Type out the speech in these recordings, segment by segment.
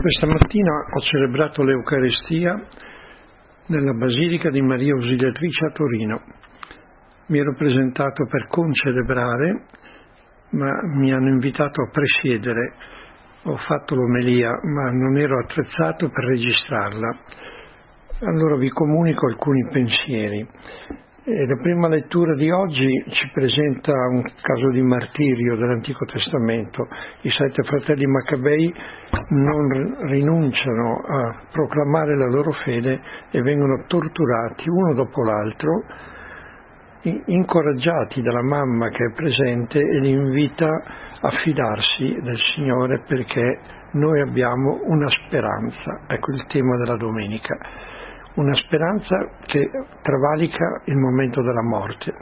Questa mattina ho celebrato l'Eucaristia nella Basilica di Maria Ausiliatrice a Torino. Mi ero presentato per concelebrare, ma mi hanno invitato a presiedere. Ho fatto l'omelia, ma non ero attrezzato per registrarla. Allora vi comunico alcuni pensieri. La prima lettura di oggi ci presenta un caso di martirio dell'Antico Testamento. I 7 fratelli Maccabei non rinunciano a proclamare la loro fede e vengono torturati uno dopo l'altro, incoraggiati dalla mamma che è presente e li invita a fidarsi del Signore perché noi abbiamo una speranza. Ecco il tema della domenica. Una speranza che travalica il momento della morte.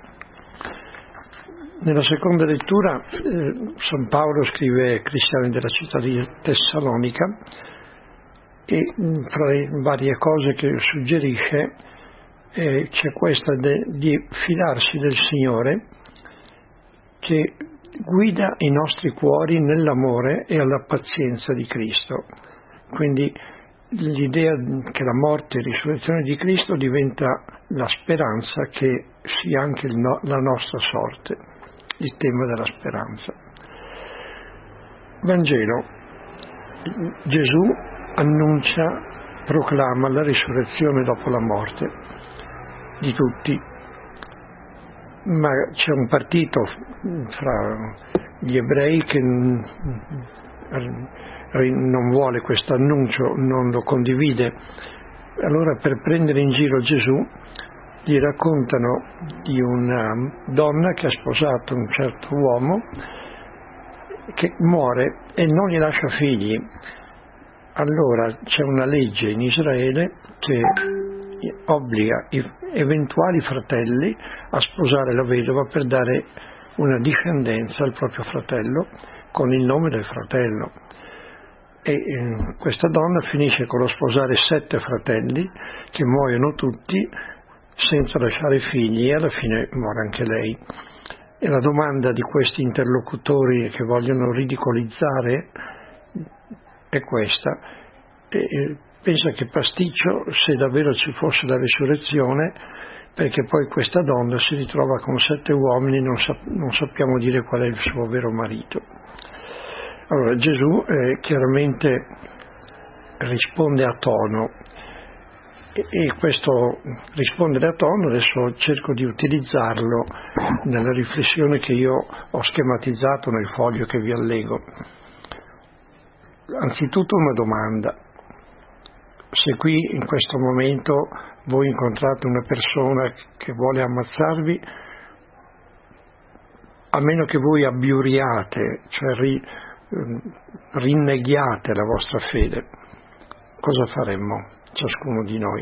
Nella seconda lettura San Paolo scrive ai cristiani della città di Tessalonica e fra le varie cose che suggerisce c'è questa di fidarsi del Signore che guida i nostri cuori nell'amore e alla pazienza di Cristo. Quindi l'idea che la morte e risurrezione di Cristo diventa la speranza che sia anche la nostra sorte, il tema della speranza. Vangelo. Gesù annuncia, proclama la risurrezione dopo la morte di tutti, ma c'è un partito fra gli ebrei che non vuole questo annuncio, non lo condivide. Allora, per prendere in giro Gesù, gli raccontano di una donna che ha sposato un certo uomo che muore e non gli lascia figli. Allora c'è una legge in Israele che obbliga i eventuali fratelli a sposare la vedova per dare una discendenza al proprio fratello con il nome del fratello. E questa donna finisce con lo sposare 7 fratelli che muoiono tutti senza lasciare figli e alla fine muore anche lei. E la domanda di questi interlocutori che vogliono ridicolizzare è questa: pensa che pasticcio se davvero ci fosse la risurrezione, perché poi questa donna si ritrova con 7 uomini e non sappiamo dire qual è il suo vero marito. Allora Gesù chiaramente risponde a tono e questo rispondere a tono adesso cerco di utilizzarlo nella riflessione che io ho schematizzato nel foglio che vi allego. Anzitutto una domanda: se qui in questo momento voi incontrate una persona che vuole ammazzarvi, a meno che voi abbiuriate, cioè rinneghiate la vostra fede, cosa faremmo ciascuno di noi?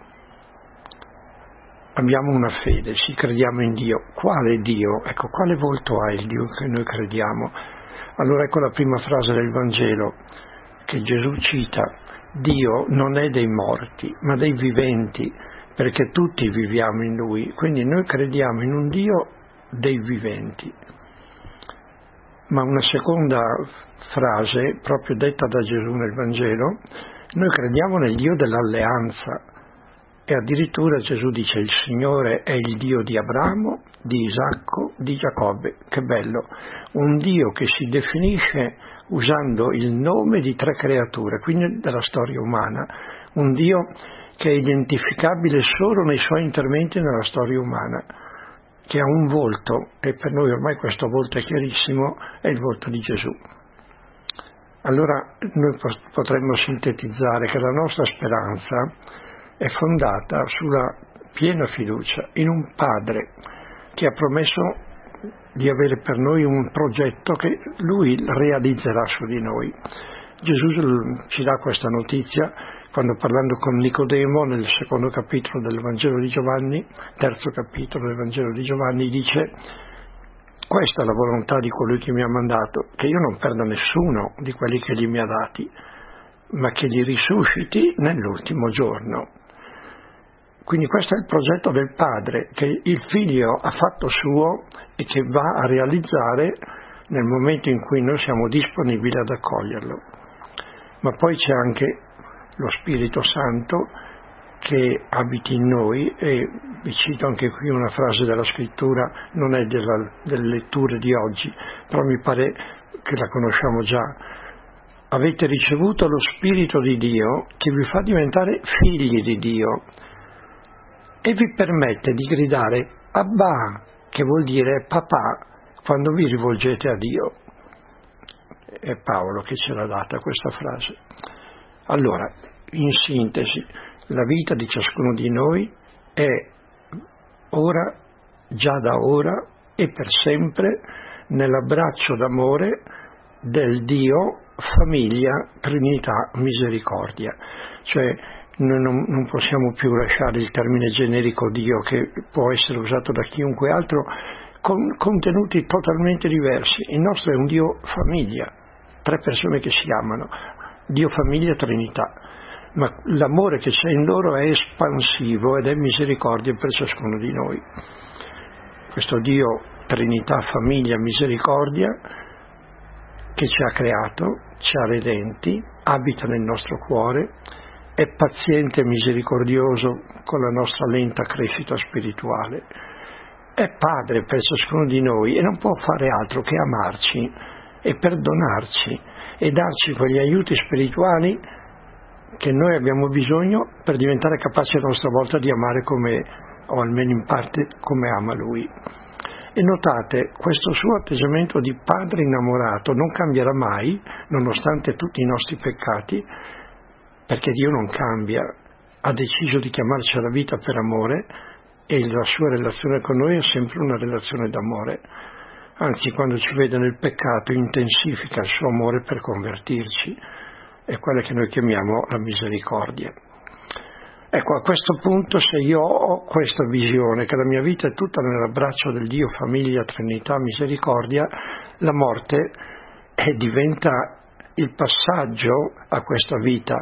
Abbiamo una fede, ci crediamo in Dio. Quale Dio? Ecco, quale volto ha il Dio che noi crediamo? Allora ecco la prima frase del Vangelo che Gesù cita: Dio non è dei morti ma dei viventi, perché tutti viviamo in Lui. Quindi noi crediamo in un Dio dei viventi. Ma una seconda frase, proprio detta da Gesù nel Vangelo: noi crediamo nel Dio dell'alleanza. E addirittura Gesù dice: il Signore è il Dio di Abramo, di Isacco, di Giacobbe. Che bello! Un Dio che si definisce usando il nome di 3 creature, quindi della storia umana. Un Dio che è identificabile solo nei suoi interventi nella storia umana, che ha un volto, e per noi ormai questo volto è chiarissimo, è il volto di Gesù. Allora noi potremmo sintetizzare che la nostra speranza è fondata sulla piena fiducia in un Padre che ha promesso di avere per noi un progetto che Lui realizzerà su di noi. Gesù ci dà questa notizia quando, parlando con Nicodemo nel 2° capitolo del Vangelo di Giovanni, 3° capitolo del Vangelo di Giovanni, dice: questa è la volontà di colui che mi ha mandato, che io non perda nessuno di quelli che gli mi ha dati, ma che li risusciti nell'ultimo giorno. Quindi questo è il progetto del Padre, che il Figlio ha fatto suo e che va a realizzare nel momento in cui noi siamo disponibili ad accoglierlo. ma poi c'è anche lo Spirito Santo che abiti in noi, e vi cito anche qui una frase della scrittura, non è delle letture di oggi, però mi pare che la conosciamo già. Avete ricevuto lo Spirito di Dio che vi fa diventare figli di Dio e vi permette di gridare Abba, che vuol dire papà, quando vi rivolgete a Dio. È Paolo che ce l'ha data questa frase. Allora, in sintesi, la vita di ciascuno di noi è ora, già da ora e per sempre, nell'abbraccio d'amore del Dio, famiglia, Trinità, misericordia. Cioè non possiamo più lasciare il termine generico Dio, che può essere usato da chiunque altro, con contenuti totalmente diversi. Il nostro è un Dio famiglia, 3 persone che si amano, Dio, famiglia, Trinità, ma l'amore che c'è in loro è espansivo ed è misericordia per ciascuno di noi. Questo Dio, Trinità, famiglia, misericordia, che ci ha creato, ci ha redenti, abita nel nostro cuore, è paziente e misericordioso con la nostra lenta crescita spirituale, è Padre per ciascuno di noi e non può fare altro che amarci e perdonarci e darci quegli aiuti spirituali che noi abbiamo bisogno per diventare capaci a nostra volta di amare come, o almeno in parte, come ama Lui. E notate, questo suo atteggiamento di padre innamorato non cambierà mai, nonostante tutti i nostri peccati, perché Dio non cambia, ha deciso di chiamarci alla vita per amore e la sua relazione con noi è sempre una relazione d'amore. Anzi, quando ci vede nel peccato intensifica il suo amore per convertirci, è quella che noi chiamiamo la misericordia. Ecco, a questo punto, se io ho questa visione, che la mia vita è tutta nell'abbraccio del Dio, famiglia, Trinità, misericordia, la morte diventa il passaggio a questa vita,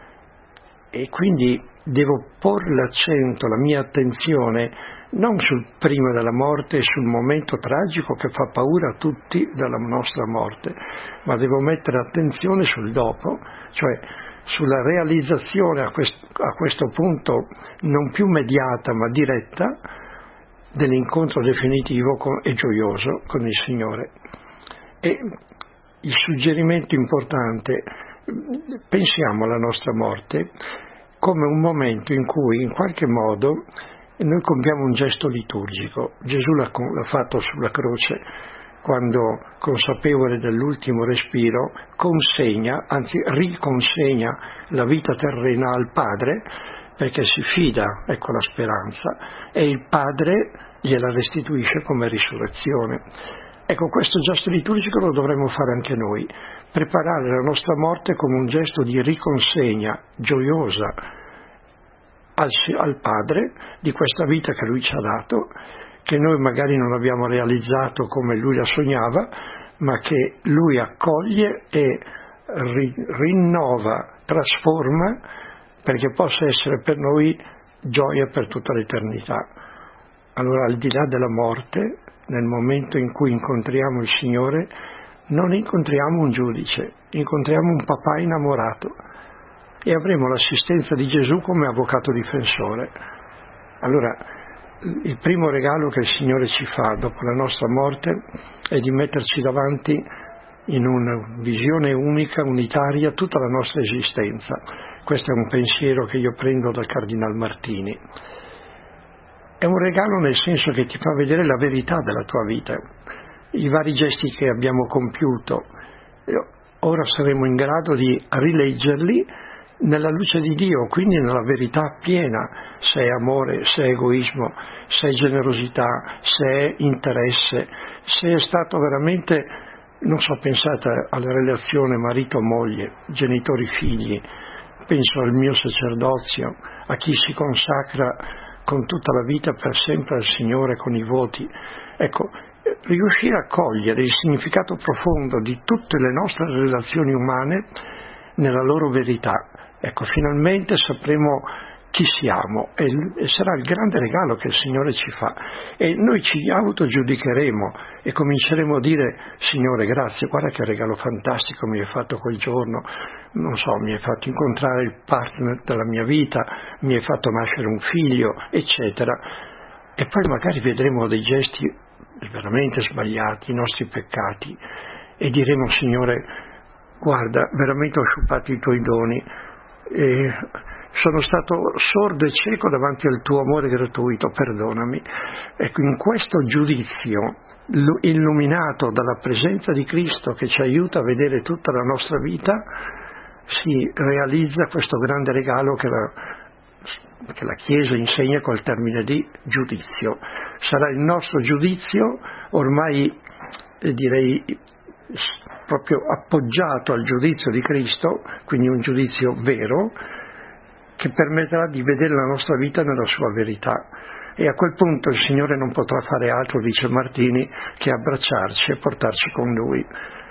e quindi devo porre l'accento, la mia attenzione, non sul prima della morte e sul momento tragico che fa paura a tutti della nostra morte, ma devo mettere attenzione sul dopo, cioè sulla realizzazione a questo punto non più mediata ma diretta dell'incontro definitivo e gioioso con il Signore. E il suggerimento importante: pensiamo alla nostra morte come un momento in cui in qualche modo noi compiamo un gesto liturgico. Gesù l'ha fatto sulla croce, quando, consapevole dell'ultimo respiro, consegna, anzi riconsegna la vita terrena al Padre, perché si fida, ecco la speranza, e il Padre gliela restituisce come risurrezione. Ecco, questo gesto liturgico lo dovremmo fare anche noi, preparare la nostra morte come un gesto di riconsegna gioiosa al Padre di questa vita che Lui ci ha dato, che noi magari non abbiamo realizzato come Lui la sognava, ma che Lui accoglie e rinnova, trasforma, perché possa essere per noi gioia per tutta l'eternità. Allora, al di là della morte, nel momento in cui incontriamo il Signore, non incontriamo un giudice, incontriamo un papà innamorato e avremo l'assistenza di Gesù come avvocato difensore. Allora, il primo regalo che il Signore ci fa dopo la nostra morte è di metterci davanti in una visione unica, unitaria, tutta la nostra esistenza. Questo è un pensiero che io prendo dal Cardinal Martini. È un regalo nel senso che ti fa vedere la verità della tua vita, i vari gesti che abbiamo compiuto. Ora saremo in grado di rileggerli nella luce di Dio, quindi nella verità piena, se è amore, se è egoismo, se è generosità, se è interesse, se è stato veramente, non so, pensate alla relazione marito-moglie, genitori-figli, penso al mio sacerdozio, a chi si consacra con tutta la vita per sempre al Signore con i voti. Ecco, riuscire a cogliere il significato profondo di tutte le nostre relazioni umane nella loro verità. Ecco, finalmente sapremo chi siamo e sarà il grande regalo che il Signore ci fa, e noi ci autogiudicheremo e cominceremo a dire: Signore, grazie, guarda che regalo fantastico mi hai fatto quel giorno, non so, mi hai fatto incontrare il partner della mia vita, mi hai fatto nascere un figlio, eccetera. E poi magari vedremo dei gesti veramente sbagliati, i nostri peccati, e diremo: Signore, guarda, veramente ho sciupato i tuoi doni, e sono stato sordo e cieco davanti al tuo amore gratuito, perdonami. Ecco, in questo giudizio illuminato dalla presenza di Cristo, che ci aiuta a vedere tutta la nostra vita, si realizza questo grande regalo che la Chiesa insegna col termine di giudizio. Sarà il nostro giudizio, ormai direi proprio appoggiato al giudizio di Cristo, quindi un giudizio vero, che permetterà di vedere la nostra vita nella sua verità. E a quel punto il Signore non potrà fare altro, dice Martini, che abbracciarci e portarci con Lui.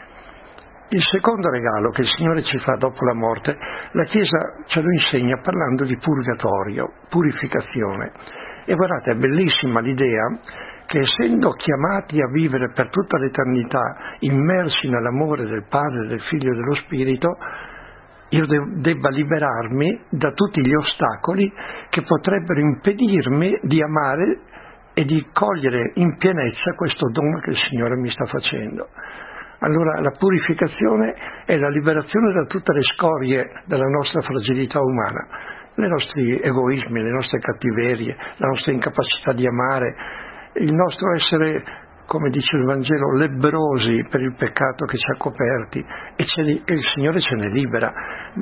Il secondo regalo che il Signore ci fa dopo la morte, la Chiesa ce lo insegna parlando di purgatorio, purificazione. E guardate, è bellissima l'idea che, essendo chiamati a vivere per tutta l'eternità immersi nell'amore del Padre, del Figlio e dello Spirito, io debba liberarmi da tutti gli ostacoli che potrebbero impedirmi di amare e di cogliere in pienezza questo dono che il Signore mi sta facendo. Allora la purificazione è la liberazione da tutte le scorie della nostra fragilità umana, i nostri egoismi, le nostre cattiverie, la nostra incapacità di amare, il nostro essere, come dice il Vangelo, lebbrosi per il peccato che ci ha coperti, e il Signore ce ne libera.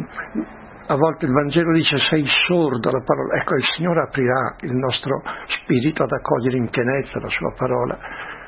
A volte il Vangelo dice: sei sordo alla parola. Ecco, il Signore aprirà il nostro spirito ad accogliere in pienezza la sua parola.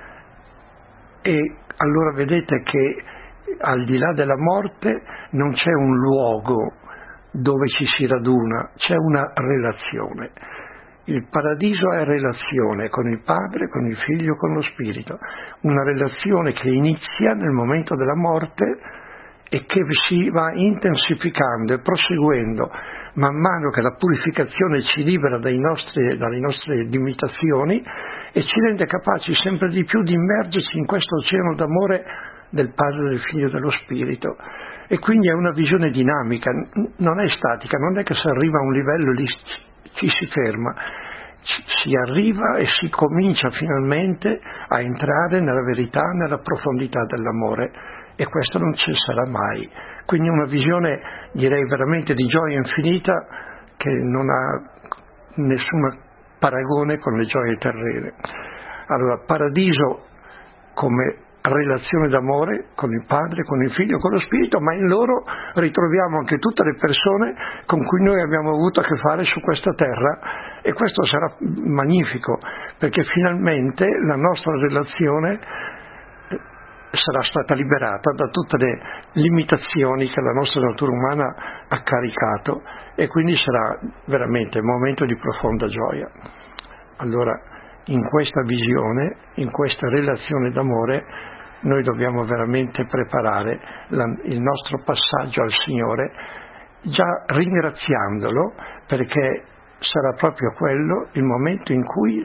E allora vedete che al di là della morte non c'è un luogo dove ci si raduna, c'è una relazione. Il paradiso è relazione con il Padre, con il Figlio, con lo Spirito, una relazione che inizia nel momento della morte e che si va intensificando e proseguendo man mano che la purificazione ci libera dalle nostre limitazioni e ci rende capaci sempre di più di immergerci in questo oceano d'amore del Padre, del Figlio e dello Spirito. E quindi è una visione dinamica, non è statica, non è che si arriva a un livello e lì ci si ferma, si arriva e si comincia finalmente a entrare nella verità, nella profondità dell'amore, e questo non cesserà mai. Quindi una visione, direi, veramente di gioia infinita, che non ha nessun paragone con le gioie terrene. Allora, paradiso come relazione d'amore con il Padre, con il Figlio, con lo Spirito, ma in loro ritroviamo anche tutte le persone con cui noi abbiamo avuto a che fare su questa terra, e questo sarà magnifico, perché finalmente la nostra relazione sarà stata liberata da tutte le limitazioni che la nostra natura umana ha caricato, e quindi sarà veramente un momento di profonda gioia. Allora, in questa visione, in questa relazione d'amore, noi dobbiamo veramente preparare il nostro passaggio al Signore, già ringraziandolo, perché sarà proprio quello il momento in cui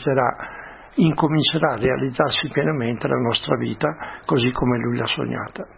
incomincerà a realizzarsi pienamente la nostra vita così come Lui l'ha sognata.